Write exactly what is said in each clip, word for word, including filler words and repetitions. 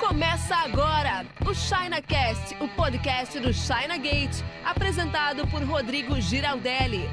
Começa agora o ChinaCast, o podcast do China Gate, apresentado por Rodrigo Giraldelli.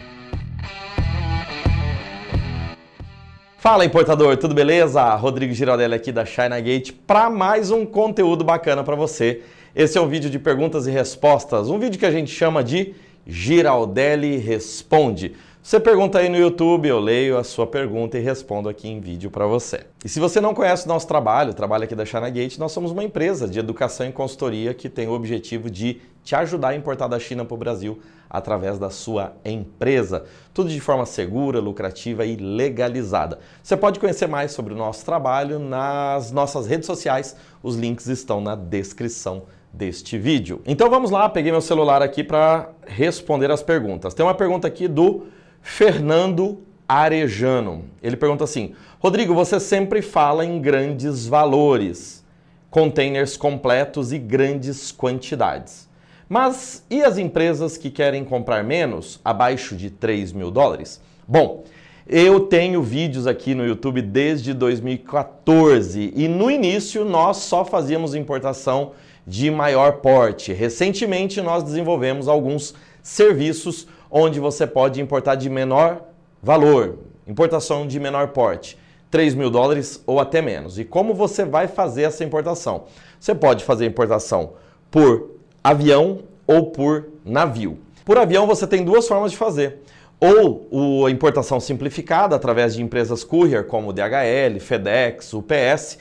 Fala, importador, tudo beleza? Rodrigo Giraldelli aqui da China Gate para mais um conteúdo bacana para você. Esse é um vídeo de perguntas e respostas, um vídeo que a gente chama de Giraldelli Responde. Você pergunta aí no YouTube, eu leio a sua pergunta e respondo aqui em vídeo para você. E se você não conhece o nosso trabalho, o trabalho aqui da China Gate, nós somos uma empresa de educação e consultoria que tem o objetivo de te ajudar a importar da China para o Brasil através da sua empresa. Tudo de forma segura, lucrativa e legalizada. Você pode conhecer mais sobre o nosso trabalho nas nossas redes sociais, os links estão na descrição deste vídeo. Então vamos lá, peguei meu celular aqui para responder as perguntas. Tem uma pergunta aqui do Fernando Arejano. Ele pergunta assim: Rodrigo, você sempre fala em grandes valores, containers completos e grandes quantidades. Mas e as empresas que querem comprar menos, abaixo de três mil dólares? Bom, eu tenho vídeos aqui no YouTube desde dois mil e quatorze e no início nós só fazíamos importação de maior porte. Recentemente nós desenvolvemos alguns serviços onde você pode importar de menor valor, importação de menor porte, três mil dólares ou até menos. E como você vai fazer essa importação? Você pode fazer importação por avião ou por navio. Por avião você tem duas formas de fazer. Ou a importação simplificada através de empresas courier como D H L, FedEx, U P S.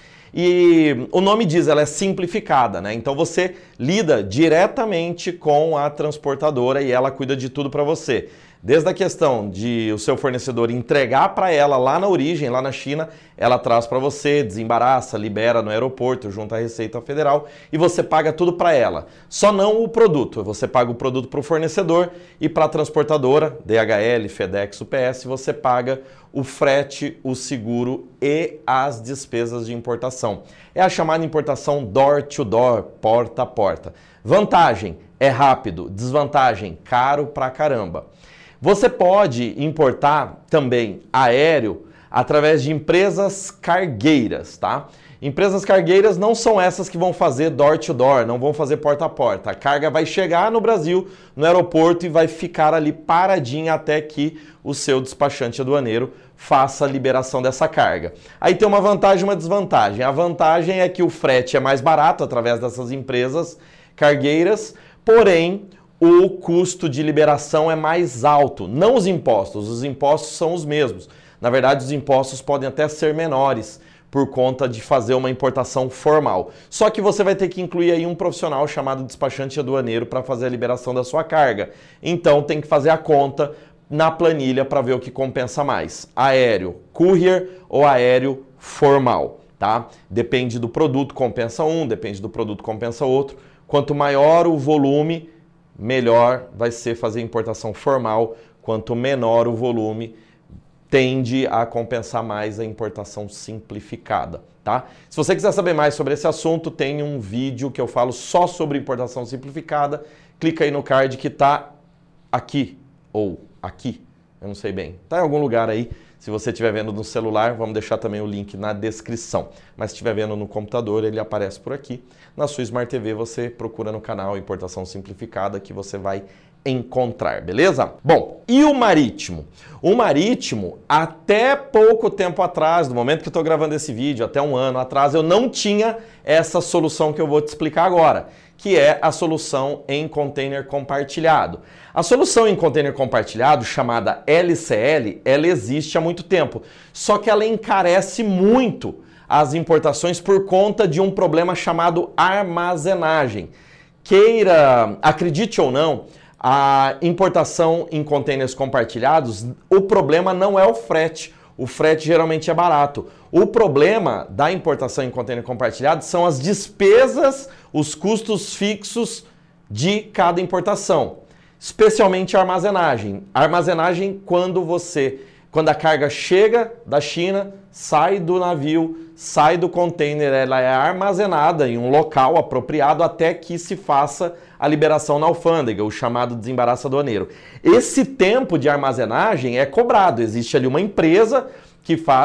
E o nome diz, ela é simplificada, né? Então você lida diretamente com a transportadora e ela cuida de tudo para você. Desde a questão de o seu fornecedor entregar para ela lá na origem, lá na China, ela traz para você, desembaraça, libera no aeroporto, junto à Receita Federal e você paga tudo para ela. Só não o produto, você paga o produto para o fornecedor e para a transportadora, D H L, FedEx, U P S, você paga o frete, o seguro e as despesas de importação. É a chamada importação door to door, porta a porta. Vantagem, é rápido. Desvantagem, caro pra caramba. Você pode importar também aéreo através de empresas cargueiras, tá? Empresas cargueiras não são essas que vão fazer door to door, não vão fazer porta a porta. A carga vai chegar no Brasil, no aeroporto e vai ficar ali paradinha até que o seu despachante aduaneiro faça a liberação dessa carga. Aí tem uma vantagem e uma desvantagem. A vantagem é que o frete é mais barato através dessas empresas cargueiras, porém o custo de liberação é mais alto. Não os impostos, os impostos são os mesmos. Na verdade, os impostos podem até ser menores por conta de fazer uma importação formal. Só que você vai ter que incluir aí um profissional chamado despachante aduaneiro para fazer a liberação da sua carga. Então tem que fazer a conta na planilha para ver o que compensa mais. Aéreo courier ou aéreo formal, tá? Depende do produto, compensa um, depende do produto, compensa outro. Quanto maior o volume, melhor vai ser fazer importação formal. Quanto menor o volume, tende a compensar mais a importação simplificada, tá? Se você quiser saber mais sobre esse assunto, tem um vídeo que eu falo só sobre importação simplificada. Clica aí no card que tá aqui, ou aqui, eu não sei bem. Tá em algum lugar aí. Se você estiver vendo no celular, vamos deixar também o link na descrição. Mas se estiver vendo no computador, ele aparece por aqui. Na sua Smart T V, você procura no canal Importação Simplificada que você vai encontrar, beleza? Bom, e o marítimo? O marítimo, até pouco tempo atrás, no momento que eu estou gravando esse vídeo, até um ano atrás, eu não tinha essa solução que eu vou te explicar agora, que é a solução em container compartilhado. A solução em container compartilhado, chamada L C L, ela existe há muito tempo, só que ela encarece muito as importações por conta de um problema chamado armazenagem. Queira, acredite ou não, a importação em containers compartilhados, o problema não é o frete. O frete geralmente é barato. O problema da importação em container compartilhado são as despesas, os custos fixos de cada importação, especialmente a armazenagem. A armazenagem quando você, quando a carga chega da China, sai do navio, sai do container, ela é armazenada em um local apropriado até que se faça a liberação na alfândega, o chamado desembaraço aduaneiro. Esse tempo de armazenagem é cobrado, existe ali uma empresa que faz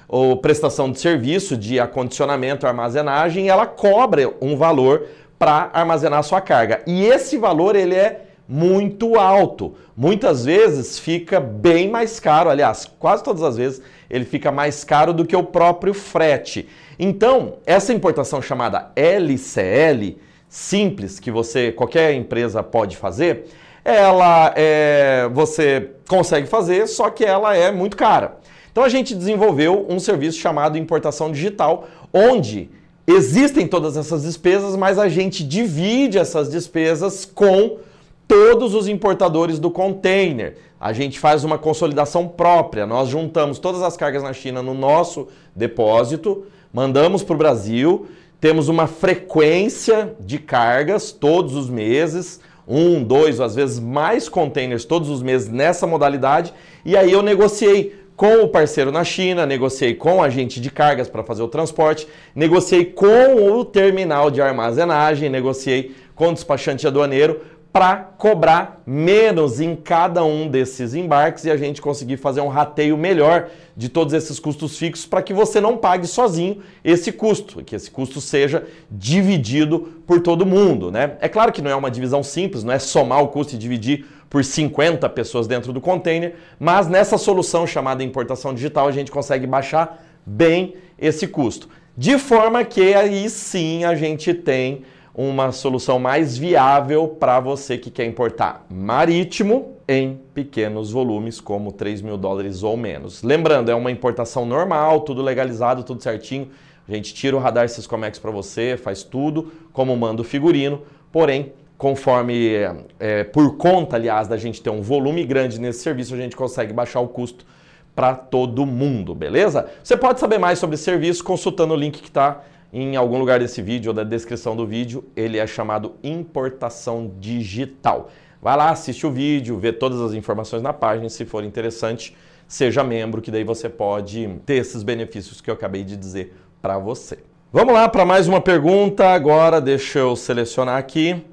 ou prestação de serviço de acondicionamento, armazenagem, ela cobra um valor para armazenar a sua carga. E esse valor ele é muito alto. Muitas vezes fica bem mais caro, aliás, quase todas as vezes ele fica mais caro do que o próprio frete. Então, essa importação chamada L C L, simples, que você, qualquer empresa pode fazer, ela é, você consegue fazer, só que ela é muito cara. Então a gente desenvolveu um serviço chamado importação digital, onde existem todas essas despesas, mas a gente divide essas despesas com todos os importadores do container. A gente faz uma consolidação própria, nós juntamos todas as cargas na China no nosso depósito, mandamos para o Brasil, temos uma frequência de cargas todos os meses, um, dois, ou às vezes mais containers todos os meses nessa modalidade, e aí eu negociei com o parceiro na China, negociei com o agente de cargas para fazer o transporte, negociei com o terminal de armazenagem, negociei com o despachante aduaneiro para cobrar menos em cada um desses embarques e a gente conseguir fazer um rateio melhor de todos esses custos fixos para que você não pague sozinho esse custo, que esse custo seja dividido por todo mundo, né? É claro que não é uma divisão simples, não é somar o custo e dividir por cinquenta pessoas dentro do container, mas nessa solução chamada importação digital a gente consegue baixar bem esse custo. De forma que aí sim a gente tem uma solução mais viável para você que quer importar marítimo em pequenos volumes, como três mil dólares ou menos. Lembrando, é uma importação normal, tudo legalizado, tudo certinho. A gente tira o radar Syscomex para você, faz tudo como manda o figurino, porém, conforme, é, por conta, aliás, da gente ter um volume grande nesse serviço, a gente consegue baixar o custo para todo mundo, beleza? Você pode saber mais sobre esse serviço consultando o link que está em algum lugar desse vídeo ou da descrição do vídeo. Ele é chamado Importação Digital. Vai lá, assiste o vídeo, vê todas as informações na página, se for interessante, seja membro, que daí você pode ter esses benefícios que eu acabei de dizer para você. Vamos lá para mais uma pergunta, agora deixa eu selecionar aqui.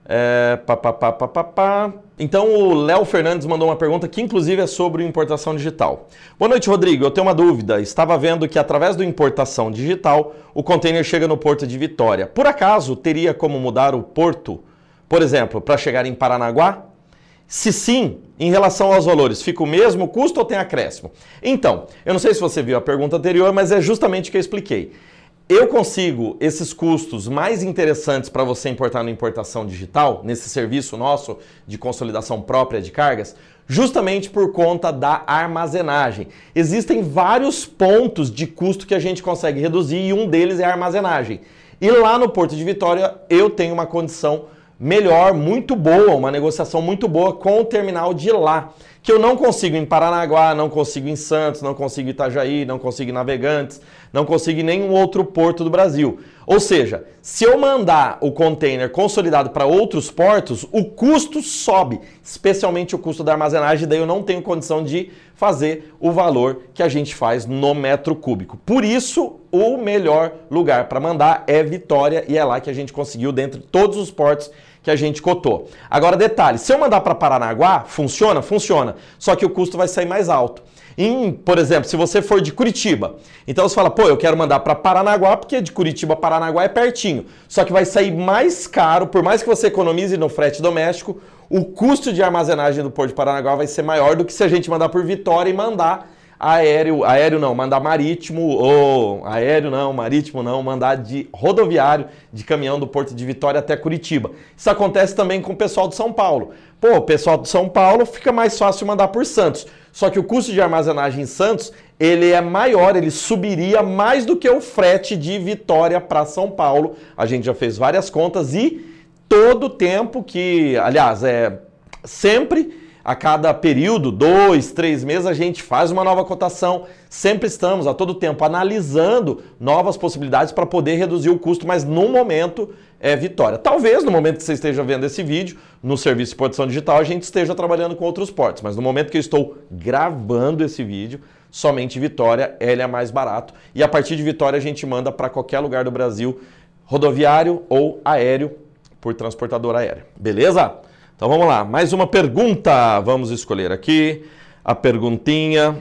É, pá, pá, pá, pá, pá, pá. Então o Léo Fernandes mandou uma pergunta que inclusive é sobre importação digital. Boa noite, Rodrigo. Eu tenho uma dúvida. Estava vendo que através do importação digital o container chega no porto de Vitória. Por acaso teria como mudar o porto, por exemplo, para chegar em Paranaguá? Se sim, em relação aos valores, fica o mesmo custo ou tem acréscimo? Então, eu não sei se você viu a pergunta anterior, mas é justamente o que eu expliquei. Eu consigo esses custos mais interessantes para você importar no importação digital, nesse serviço nosso de consolidação própria de cargas, justamente por conta da armazenagem. Existem vários pontos de custo que a gente consegue reduzir e um deles é a armazenagem. E lá no Porto de Vitória eu tenho uma condição melhor, muito boa, uma negociação muito boa com o terminal de lá, que eu não consigo em Paranaguá, não consigo em Santos, não consigo em Itajaí, não consigo em Navegantes, não consigo em nenhum outro porto do Brasil. Ou seja, se eu mandar o container consolidado para outros portos, o custo sobe, especialmente o custo da armazenagem, daí eu não tenho condição de fazer o valor que a gente faz no metro cúbico. Por isso, o melhor lugar para mandar é Vitória e é lá que a gente conseguiu dentre todos os portos que a gente cotou. Agora, detalhe, se eu mandar para Paranaguá, funciona? Funciona. Só que o custo vai sair mais alto. Em, por exemplo, se você for de Curitiba, então você fala, pô, eu quero mandar para Paranaguá porque de Curitiba a Paranaguá é pertinho. Só que vai sair mais caro, por mais que você economize no frete doméstico, o custo de armazenagem do Porto de Paranaguá vai ser maior do que se a gente mandar por Vitória e mandar aéreo, aéreo não, mandar marítimo, ou aéreo não, marítimo não, mandar de rodoviário, de caminhão do Porto de Vitória até Curitiba. Isso acontece também com o pessoal de São Paulo. Pô, o pessoal de São Paulo fica mais fácil mandar por Santos. Só que o custo de armazenagem em Santos, ele é maior, ele subiria mais do que o frete de Vitória para São Paulo. A gente já fez várias contas e todo tempo que, aliás, é sempre a cada período, dois, três meses, a gente faz uma nova cotação. Sempre estamos a todo tempo analisando novas possibilidades para poder reduzir o custo, mas no momento é Vitória. Talvez no momento que você esteja vendo esse vídeo, no serviço de importação digital, a gente esteja trabalhando com outros portos, mas no momento que eu estou gravando esse vídeo, somente Vitória, ele é mais barato. E a partir de Vitória a gente manda para qualquer lugar do Brasil, rodoviário ou aéreo, por transportador aéreo. Beleza? Então vamos lá, mais uma pergunta. Vamos escolher aqui a perguntinha.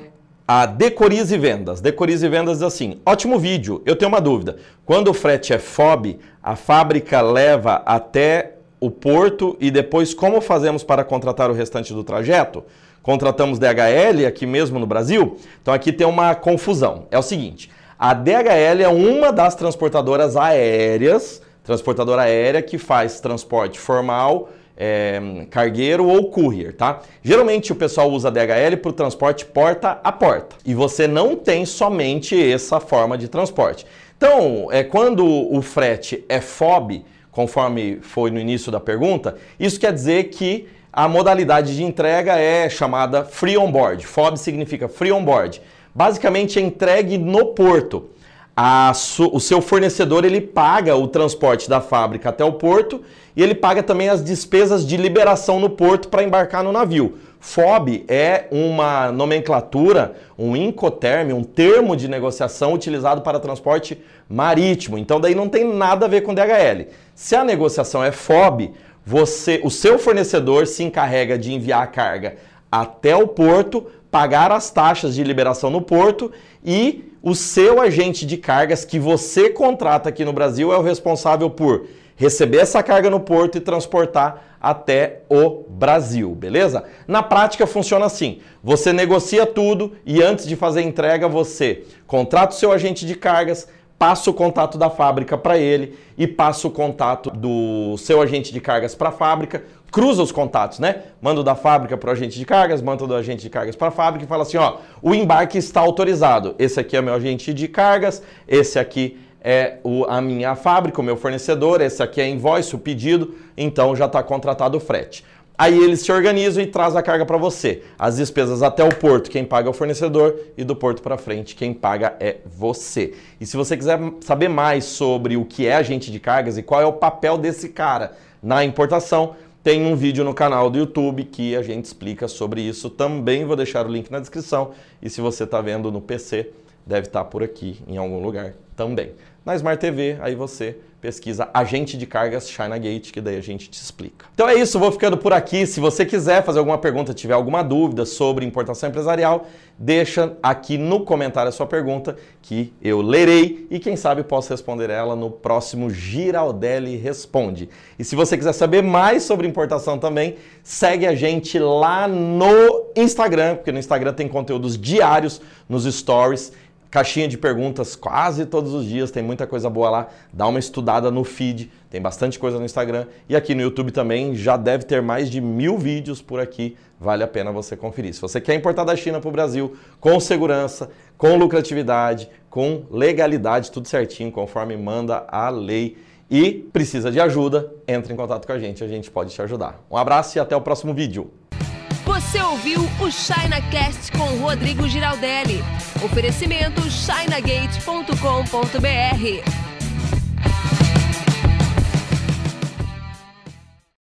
A Decorize Vendas. Decorize Vendas diz assim: ótimo vídeo, eu tenho uma dúvida. Quando o frete é F O B, a fábrica leva até o porto e depois como fazemos para contratar o restante do trajeto? Contratamos D H L aqui mesmo no Brasil? Então aqui tem uma confusão. É o seguinte, a D H L é uma das transportadoras aéreas, transportadora aérea que faz transporte formal, É, cargueiro ou courier, tá? Geralmente o pessoal usa a D H L para o transporte porta a porta. E você não tem somente essa forma de transporte. Então, é, quando o frete é F O B, conforme foi no início da pergunta, isso quer dizer que a modalidade de entrega é chamada Free On Board. F O B significa Free On Board. Basicamente é entregue no porto. A, o seu fornecedor ele paga o transporte da fábrica até o porto e ele paga também as despesas de liberação no porto para embarcar no navio. F O B é uma nomenclatura, um incoterm, um termo de negociação utilizado para transporte marítimo. Então daí não tem nada a ver com D H L. Se a negociação é F O B, você, o seu fornecedor se encarrega de enviar a carga até o porto, pagar as taxas de liberação no porto e o seu agente de cargas que você contrata aqui no Brasil é o responsável por receber essa carga no porto e transportar até o Brasil, beleza? Na prática funciona assim, você negocia tudo e antes de fazer a entrega você contrata o seu agente de cargas, passa o contato da fábrica para ele e passa o contato do seu agente de cargas para a fábrica, cruza os contatos, né? Manda o da fábrica para o agente de cargas, manda o do agente de cargas para a fábrica e fala assim, ó, o embarque está autorizado. Esse aqui é meu agente de cargas, esse aqui é o, a minha fábrica, o meu fornecedor, esse aqui é a invoice, o pedido, então já está contratado o frete. Aí eles se organizam e trazem a carga para você. As despesas até o porto, quem paga é o fornecedor, e do porto para frente, quem paga é você. E se você quiser saber mais sobre o que é agente de cargas e qual é o papel desse cara na importação, tem um vídeo no canal do YouTube que a gente explica sobre isso. Também vou deixar o link na descrição. E se você está vendo no P C, deve estar por aqui em algum lugar também. Na Smart T V, aí você pesquisa agente de cargas China Gate, que daí a gente te explica. Então é isso, vou ficando por aqui. Se você quiser fazer alguma pergunta, tiver alguma dúvida sobre importação empresarial, deixa aqui no comentário a sua pergunta que eu lerei e quem sabe posso responder ela no próximo Giraldelli Responde. E se você quiser saber mais sobre importação também, segue a gente lá no Instagram, porque no Instagram tem conteúdos diários nos stories, caixinha de perguntas quase todos os dias, tem muita coisa boa lá, dá uma estudada no feed, tem bastante coisa no Instagram e aqui no YouTube também já deve ter mais de mil vídeos por aqui, vale a pena você conferir. Se você quer importar da China para o Brasil com segurança, com lucratividade, com legalidade, tudo certinho, conforme manda a lei e precisa de ajuda, entre em contato com a gente, a gente pode te ajudar. Um abraço e até o próximo vídeo. Você ouviu o ChinaCast com Rodrigo Giraldelli. Oferecimento china gate ponto com ponto br.